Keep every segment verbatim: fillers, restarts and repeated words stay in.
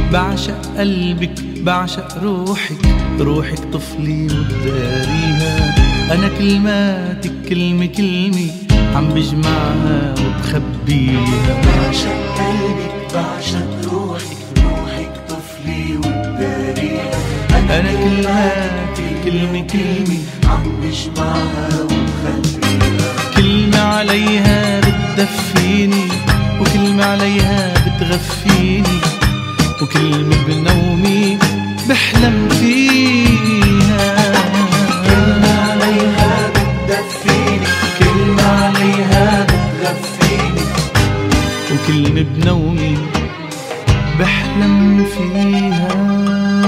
بعشق قلبك بعشق روحك، روحك طفلي وبداريها. أنا كلماتك كلمة كلمة عم بجمعها وبخبيها. بعشق قلبك بعشق روحك، روحك طفلي وبداريها. أنا كلماتك كلمة كلمة عم بجمعها وبخبيها. كلمة عليها بتدفيني وكلمة عليها بتغفيني، وكلمة بنومي بحلم فيها. كلمة عليها بتدفيني، كلمة عليها بتغفيني، وكلمة بنومي بحلم فيها.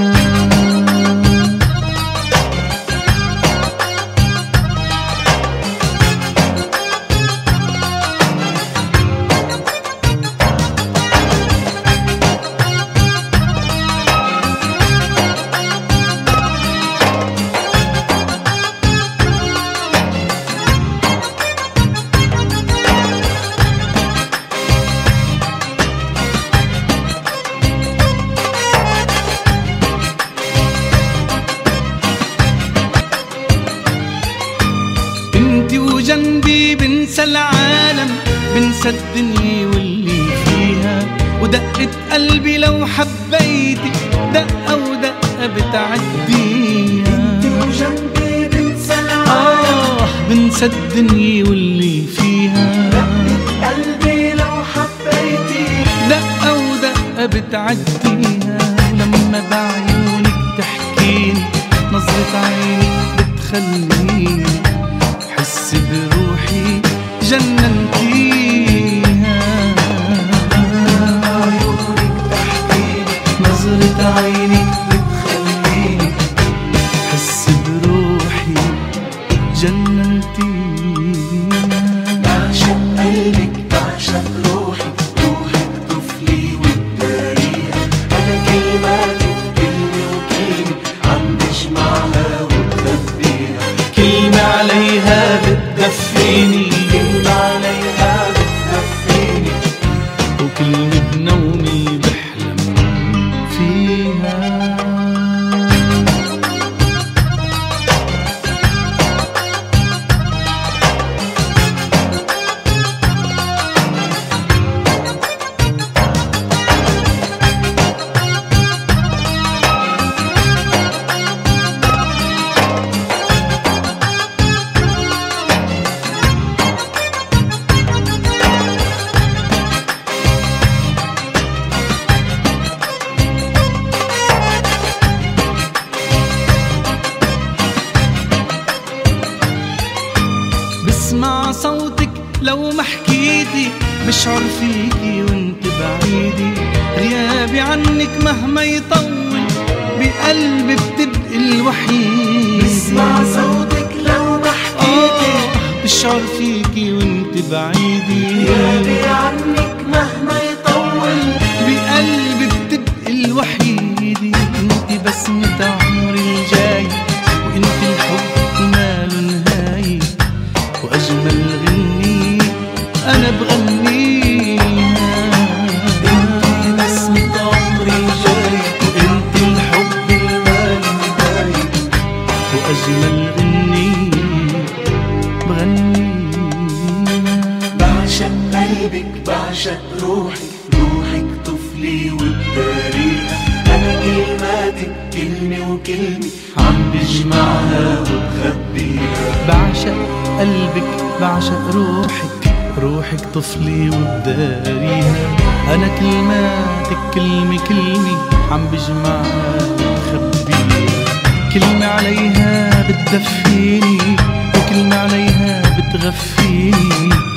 انتي وجنبي بنسى العالم، بنسى الدنيا واللي فيها، ودقة قلبي لو حبيتك دقة ودقة بتعديها. انتي وجنبي بنسى العالم، آه بنسى الدنيا واللي فيها، دقة قلبي لو حبيتك دقة ودقة بتعديها. ولما بعيونك تحكيني نظرة عينك بتخليني حس بروحي جننتيها. عيونك تحكيني، نظرة عينك بتخليني حس بروحي جننتيها. بعشق قلبك بعشق روحك، روحك طفلي وبداريها. أنا كلماتك كلمة وكلمة عم بجمعها وبخبيها. كلمة عليها بتدفيني، كلمة عليها بتغفيني، وكلمة بنومي بحلم فيها. بسمع صوتك لو ما حكيتي، بشعر فيكي وانت بعيدي. غيابي عنك مهما يطول بقلبي بتبقي الوحيد. بسمع صوتك لو ما حكيتي، آه بشعر فيكي وانت بعيدي. غيابي عنك مهما يطول بقلبي بتبقي الوحيد. انت بسمة عمري الجاي، وانت الحب ماله نهاية، وأجمل غني أنا بغنيها. انتي بسمة عمري جاي، وانت الحب المال نهاية، وأجمل غني بغنيها. بعشق قلبك بعشق روحك، روحك طفلي وبداريها. أنا كلماتك كلمة وكلمة عم بجمعها وبخبيها. بعشق قلبك بعشق روحك، روحك طفلي وبداريها. أنا كلماتك كلمة كلمة عم بجمعها وبخبيها. كلمة عليها بتدفيني وكلمة عليها بتغفيني،